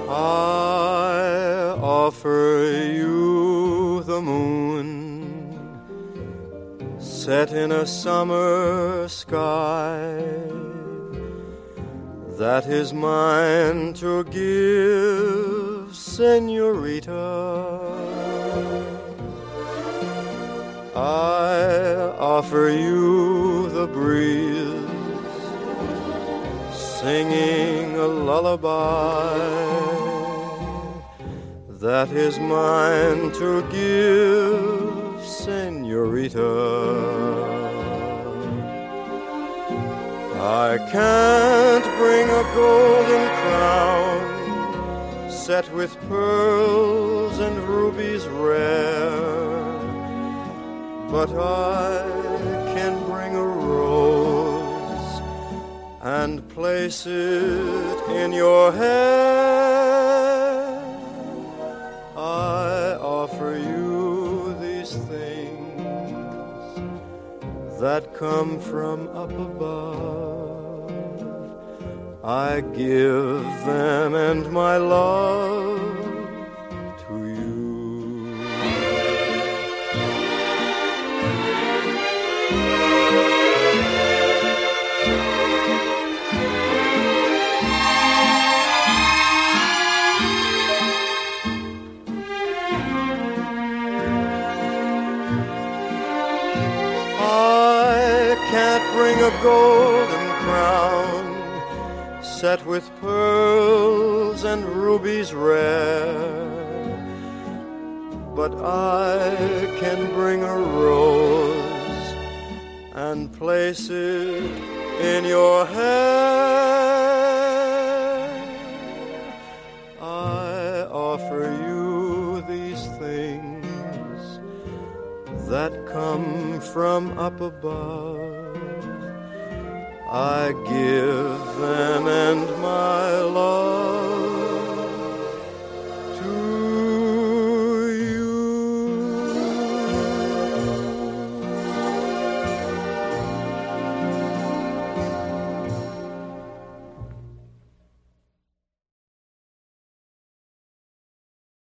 I offer you the moon, set in a summer sky, that is mine to give, señorita. I offer you the breeze, singing a lullaby, that is mine to give, señorita. I can't bring a golden crown, set with pearls and rubies rare, but I can bring a rose and place it in your hair. I offer you these things that come from up above. I give them and my love to you. I can't bring a golden crown, set with pearls and rubies rare, but I can bring a rose and place it in your hair. I offer you these things that come from up above. I give them and my love